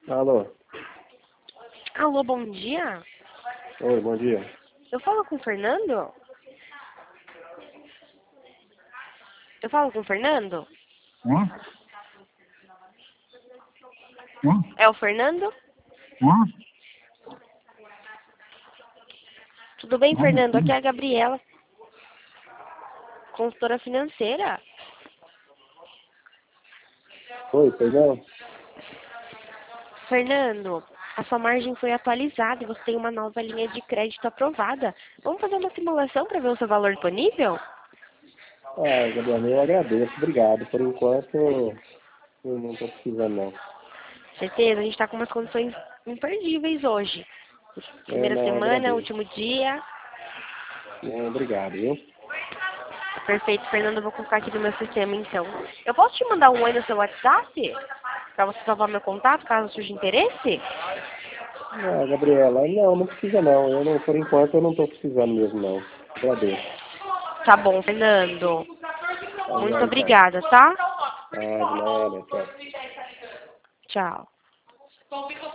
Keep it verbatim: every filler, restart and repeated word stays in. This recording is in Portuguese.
Alô? Alô, bom dia. Oi, bom dia. Eu falo com o Fernando? Eu falo com o Fernando? Hã? Hã? É o Fernando? Hã? Tudo bem, Vamos Fernando? Aqui sim. é a Gabriela, consultora financeira. Oi, perdão? Fernando, a sua margem foi atualizada e você tem uma nova linha de crédito aprovada. Vamos fazer uma simulação para ver o seu valor disponível? Ah, Gabriel, eu agradeço, obrigado. Por enquanto, eu não estou precisando, não. Certeza? A gente está com umas condições imperdíveis hoje. Eu Primeira não semana, agradeço. último dia. Não, obrigado, viu? Perfeito, Fernando, eu vou colocar aqui no meu sistema então. Eu posso te mandar um oi no seu WhatsApp? Para você salvar meu contato, caso surja interesse? Ah, Gabriela, não, não precisa não. Eu não, por enquanto eu não estou precisando mesmo, não. Agradeço. Tá bom, Fernando. Tá Muito bom, então. obrigada, tá? Ah, de nada, tchau. Tchau.